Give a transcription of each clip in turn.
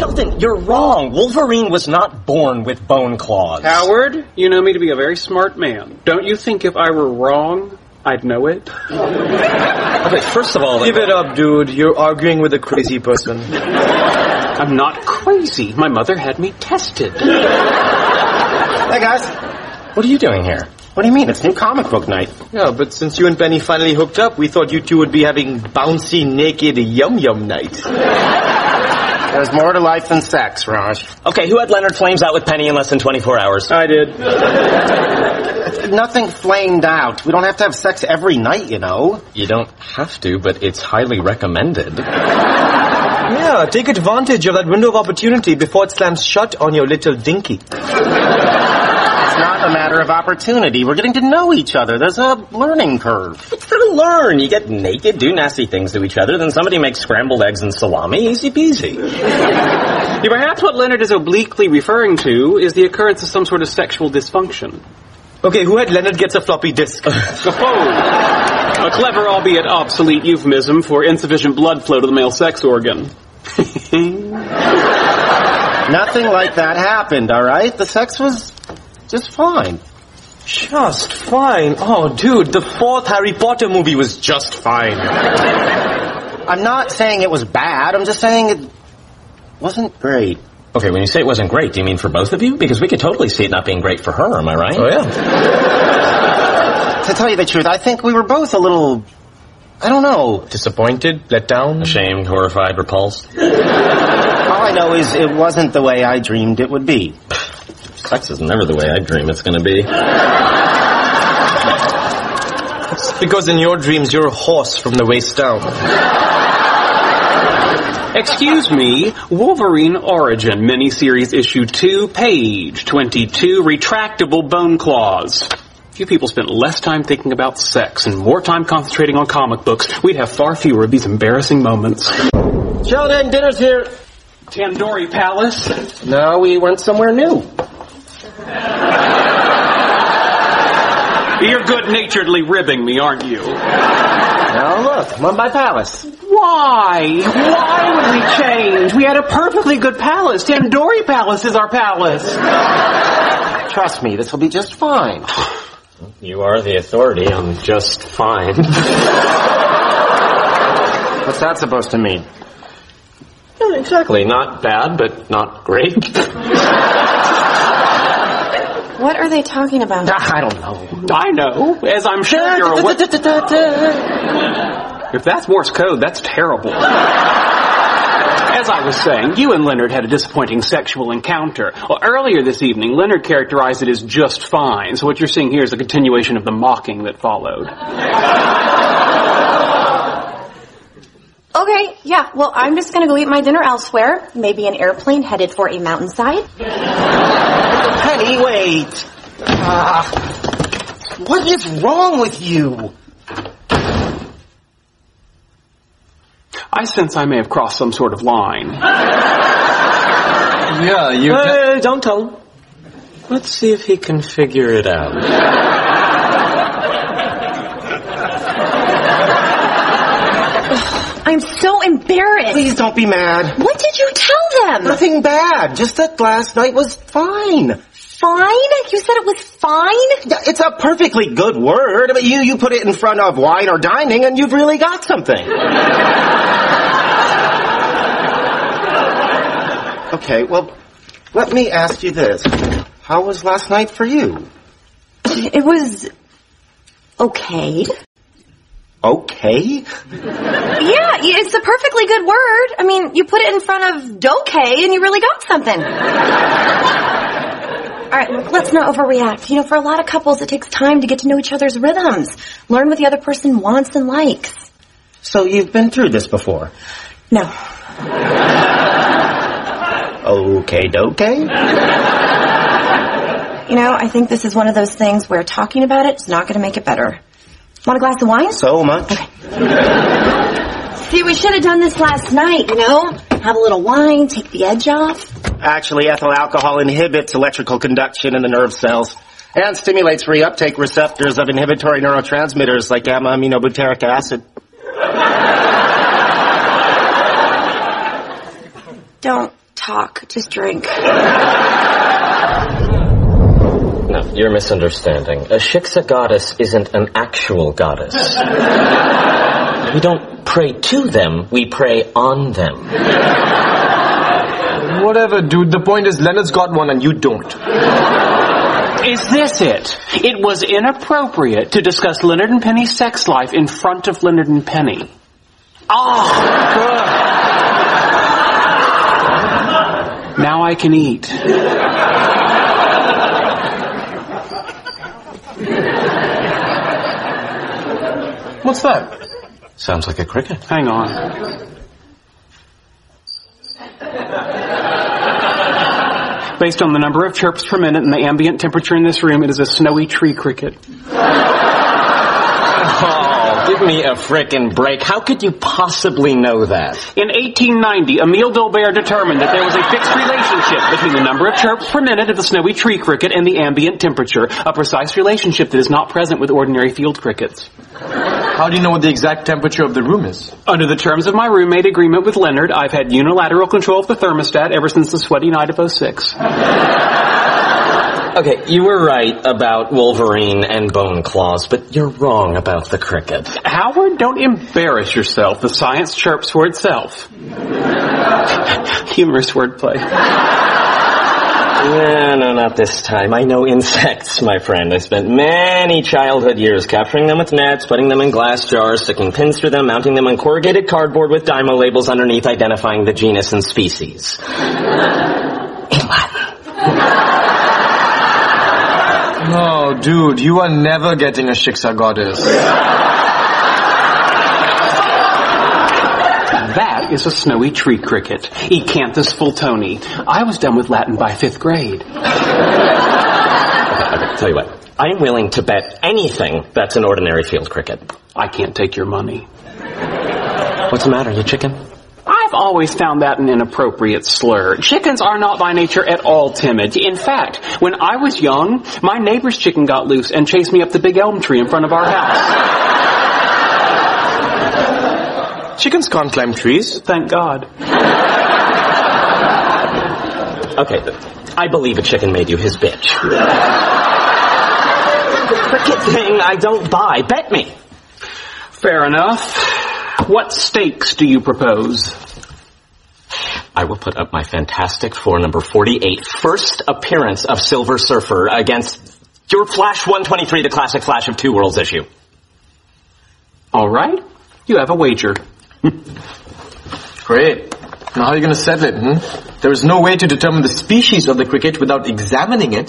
Sheldon, you're wrong. Wolverine was not born with bone claws. Howard, you know me to be a very smart man. Don't you think if I were wrong, I'd know it? Okay, first of all... Give it up, dude. You're arguing with a crazy person. I'm not crazy. My mother had me tested. Hey, guys. What are you doing here? What do you mean? It's new comic book night. Yeah, but since you and Penny finally hooked up, we thought you two would be having bouncy, naked, yum-yum night. There's more to life than sex, Raj. Okay, who had Leonard Flames out with Penny in less than 24 hours? I did. Nothing flamed out. We don't have to have sex every night, you know. You don't have to, but it's highly recommended. Yeah, take advantage of that window of opportunity before it slams shut on your little dinky. It's not a matter of opportunity. We're getting to know each other. There's a learning curve. What's there to learn? You get naked, do nasty things to each other, then somebody makes scrambled eggs and salami. Easy peasy. Perhaps what Leonard is obliquely referring to is the occurrence of some sort of sexual dysfunction. Okay, who had Leonard gets a floppy disk? A clever, albeit obsolete euphemism for insufficient blood flow to the male sex organ. Nothing like that happened, all right? The sex was just fine. Just fine? Oh, dude, the 4th Harry Potter movie was just fine. I'm not saying it was bad. I'm just saying it wasn't great. Okay, when you say it wasn't great, do you mean for both of you? Because we could totally see it not being great for her, am I right? Oh, yeah. To tell you the truth, I think we were both a little, I don't know. Disappointed? Let down? Ashamed, horrified, repulsed? All I know is it wasn't the way I dreamed it would be. Sex is never the way I dream it's going to be. It's because in your dreams you're a horse from the waist down. Excuse me, Wolverine Origin, miniseries issue 2, page 22, retractable bone claws. If you people spent less time thinking about sex and more time concentrating on comic books, we'd have far fewer of these embarrassing moments. Sheldon, dinner's here. Tandoori Palace? No, we went somewhere new. You're good-naturedly ribbing me, aren't you? Now look, Mumbai Palace. Why? Why would we change? We had a perfectly good palace. Tandoori Palace is our palace. Trust me, this will be just fine. You are the authority on just fine. What's that supposed to mean? Not exactly. Not bad, but not great. What are they talking about? I don't know. I know, as I'm sure you're aware. If that's Morse code, that's terrible. As I was saying, you and Leonard had a disappointing sexual encounter. Well, earlier this evening, Leonard characterized it as just fine, so what you're seeing here is a continuation of the mocking that followed. Okay, yeah, well, I'm just gonna go eat my dinner elsewhere. Maybe an airplane headed for a mountainside. Penny, wait. What is wrong with you? I sense I may have crossed some sort of line. Yeah, you... don't tell him. Let's see if he can figure it out. I'm so embarrassed. Please don't be mad. What did you tell them? Nothing bad. Just that last night was fine. Fine? You said it was fine? It's a perfectly good word. But you put it in front of wine or dining and you've really got something. Okay, well, let me ask you this. How was last night for you? It was okay. Okay? Yeah, it's a perfectly good word. I mean, you put it in front of dokay and you really got something. All right, look, let's not overreact. You know, for a lot of couples, it takes time to get to know each other's rhythms. Learn what the other person wants and likes. So you've been through this before? No. Okay, dokay? You know, I think this is one of those things where talking about it is not going to make it better. Want a glass of wine? So much. Okay. See, we should have done this last night, you know? Have a little wine, take the edge off. Actually, ethyl alcohol inhibits electrical conduction in the nerve cells and stimulates reuptake receptors of inhibitory neurotransmitters like gamma-aminobutyric acid. Don't talk. Just drink. No, you're misunderstanding. A Shiksa goddess isn't an actual goddess. We don't pray to them, we pray on them. Whatever, dude. The point is Leonard's got one and you don't. Is this it? It was inappropriate to discuss Leonard and Penny's sex life in front of Leonard and Penny. Now I can eat. What's that? Sounds like a cricket. Hang on. Based on the number of chirps per minute and the ambient temperature in this room, it is a snowy tree cricket. Oh, give me a frickin' break. How could you possibly know that? In 1890, Emile Dolbear determined that there was a fixed relationship between the number of chirps per minute of the snowy tree cricket and the ambient temperature, a precise relationship that is not present with ordinary field crickets. How do you know what the exact temperature of the room is? Under the terms of my roommate agreement with Leonard, I've had unilateral control of the thermostat ever since the sweaty night of '06. Okay, you were right about Wolverine and Bone Claws, but you're wrong about the cricket. Howard, don't embarrass yourself. The science chirps for itself. Humorous wordplay. No, not this time. I know insects, my friend. I spent many childhood years capturing them with nets, putting them in glass jars, sticking pins through them, mounting them on corrugated cardboard with Dymo labels underneath identifying the genus and species. In Latin. No, dude, you are never getting a Shiksa goddess. That is a snowy tree cricket. Ecanthus fultoni. I was done with Latin by 5th grade. Okay, tell you what. I'm willing to bet anything that's an ordinary field cricket. I can't take your money. What's the matter, you chicken? I've always found that an inappropriate slur. Chickens are not by nature at all timid. In fact, when I was young, my neighbor's chicken got loose and chased me up the big elm tree in front of our house. Chickens can't climb trees. Thank God. Okay, I believe a chicken made you his bitch. The cricket thing I don't buy. Bet me. Fair enough. What stakes do you propose? I will put up my Fantastic Four number 48 first appearance of Silver Surfer against your Flash 123, the classic Flash of Two Worlds issue. All right. You have a wager. Great. Now how are you going to settle it, There is no way to determine the species of the cricket without examining it.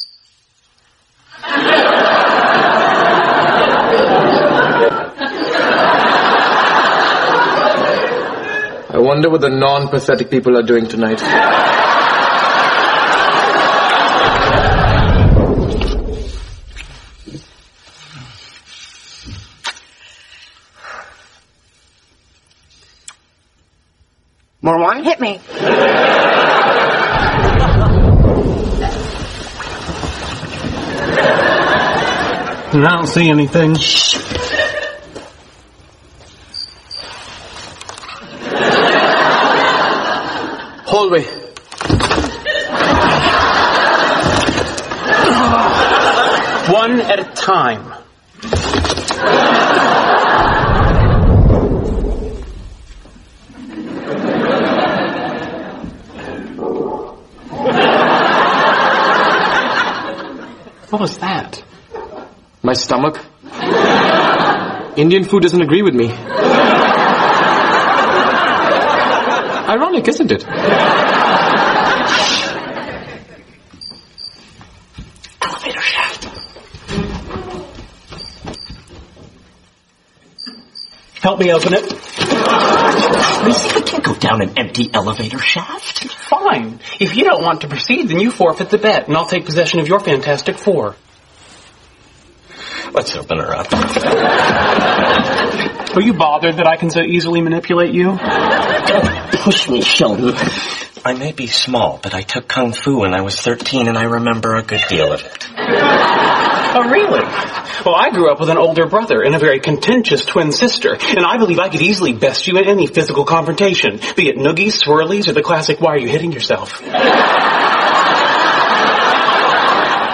I wonder what the non-pathetic people are doing tonight. More wine? Hit me. I don't see anything. Hallway. One at a time. What was that? My stomach. Indian food doesn't agree with me. Ironic, isn't it? Elevator shaft. Help me open it. I can't go down an empty elevator shaft. Fine. If you don't want to proceed, then you forfeit the bet, and I'll take possession of your Fantastic Four. Let's open her up. Are you bothered that I can so easily manipulate you? Don't push me, Sheldon. I may be small, but I took Kung Fu when I was 13 and I remember a good deal of it. Oh, really? Well, I grew up with an older brother and a very contentious twin sister, and I believe I could easily best you in any physical confrontation, be it noogies, swirlies, or the classic, why are you hitting yourself?